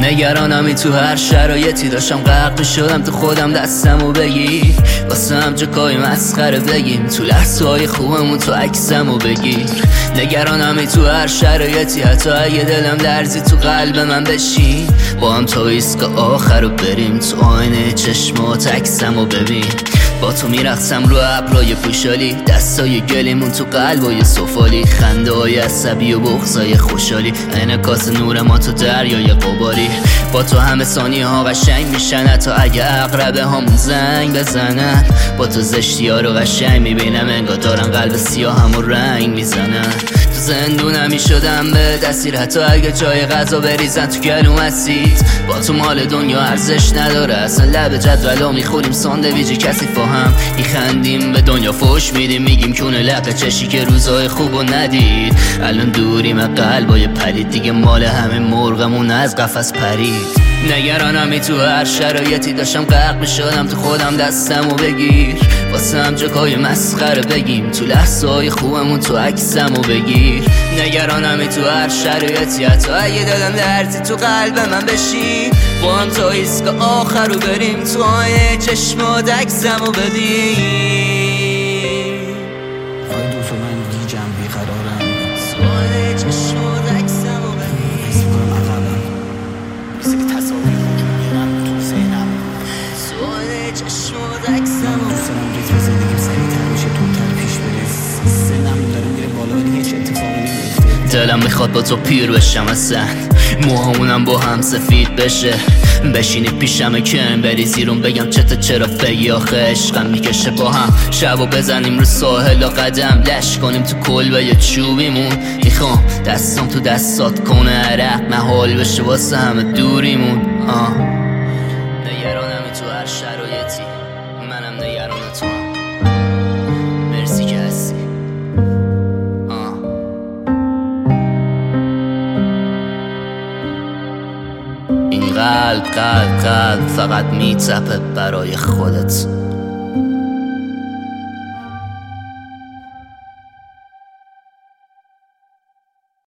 نگرانمی تو هر شرایطی داشتم غرق شدم تو خودم دستمو بگیر واسه هم جاکای مسخره بگیم تو لحظه های خوبمون تو عکسمو بگیر نگرانمی تو هر شرایطی حتی اگه دلم درزی تو قلب من بشین با هم تا ایستگاه آخر رو بریم تو آینه چشمات عکسمو ببین با تو میرقصم رو ابرای پوشالی دستای گلیمون تو قلبای سفالی خنده های عصبی و بغضای خوشحالی انعکاس نور ما تو دریای قباری با تو همه ثانیه ها قشنگ میشن حتی اگه عقربه هامون زنگ بزنن با تو زشتی ها رو قشنگ میبینم انگار دارن قلب سیاه همو رنگ میزنن تو زندونمی شدم به دستیر حتی اگه جای غذا بریزن تو گلوم هستید با تو مال دنیا ارزش نداره اصلا لب جدولو میخوریم ساندویجی کسی فاهم میخندیم به دنیا فوش میدیم میگیم کونه لقه چشی که روزای خوبو ندید الان دوریم قلبای پرید دیگه مال همه مرغمون از قفس پرید نگرانمی تو هر شرایطی داشتم غرق میشدم تو خودم دستمو بگیر واسه هم جاکای مسخره بگیم تو لحظه های خوبمون تو عکسمو بگیر نگرانمی تو هر شرایطی حتی اگه دلم درزی تو قلب من بشین با هم تا ایستگاه آخر رو بریم تو آینه چشمات عکسمو ببین آی دوست من گیجم بیقرارم تو آینه چشمات عکسمو ببین حس میکنم عقبم مثل که تصاویر وجود میرم تو ذهنم تو آینه چشمات عکسمو دوست دارم ریتم زندگیم سریع‌تر میشه تندتر پیش بره سنم داره میره بالا ولی هیچ اتفاقی نمیفته دلم میخواد با تو پیر بشم اصلا موهامونم با هم سفید بشه بشینی پیشم کم بری زیرون بگم چرا فگی آخه عشقم میکشه با هم شبو بزنیم رو ساحل و قدم لش کنیم تو کلبه یه چوبیمون میخوام دستم تو دستات کنه عرق محال بشه واسه همه دوریمون نگرانمی تو هر شرایطی منم نگران تو مرسی که هستی این قلب فقط میتپه برای خودت